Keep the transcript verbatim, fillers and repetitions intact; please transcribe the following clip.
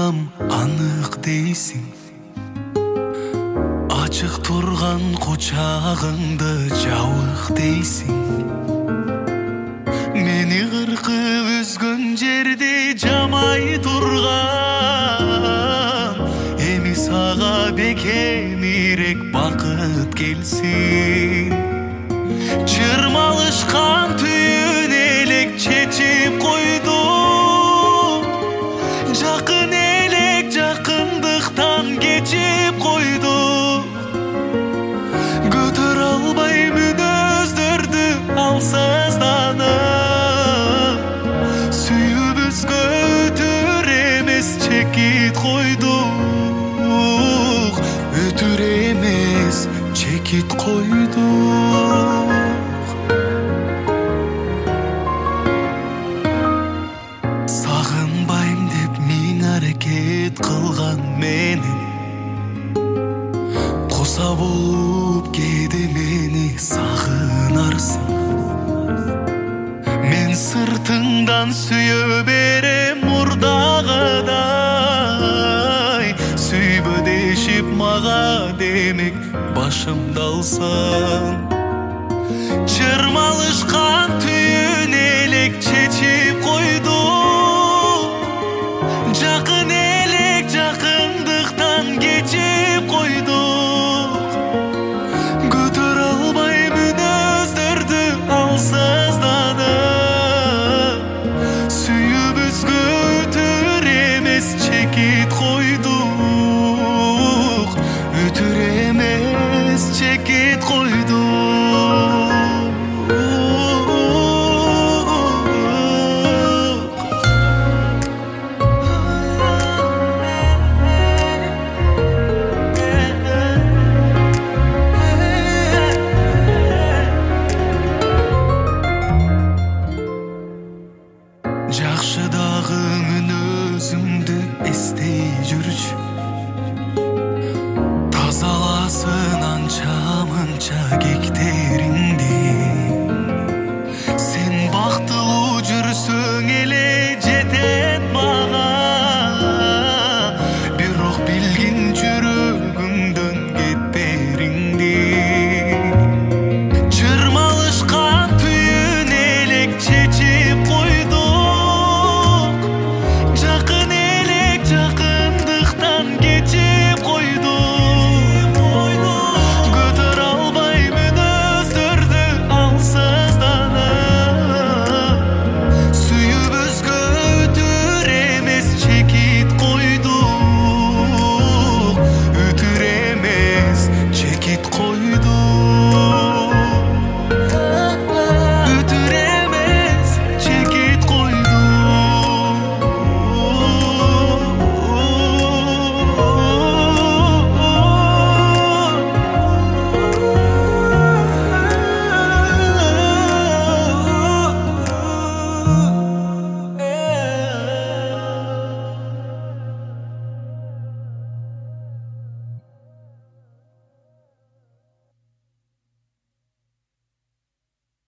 турам анык дейсиң. Ачык турган кучагыңды жабык дейсиң. Мени кыркып үзгөн жерде жамай турган, эми сага бекемирээк бакыт келсин. Чырмалышкан түйүн элек чечип койду, жакын элек жакындыктан кечип койду. Көтөрө албай мүнөздөрдү алсызданып, сүйүүбүзгө өтүр эмес чекит койдук, өтүр эмес чекит койдук. Сагынбайм деп миң аракет кылган менен, куса болуп кээде мени сагынарсың. Мен сыртыңдан сүйө берем мурдагыдай, сүйбө дешип мага демек башымды алсаң. Чырмалышкан түйүн элек чечип койду, жакын элек жакындыктан кечип койдук. Көтөрө албай мүнөздөрдү алсызданып, сүйүүбүзгө өтүр эмес чекит койдук, өтүр эмес чекит койдук. Жакшы дагы мүнөзүңдү эстей жүрчү, тазаласын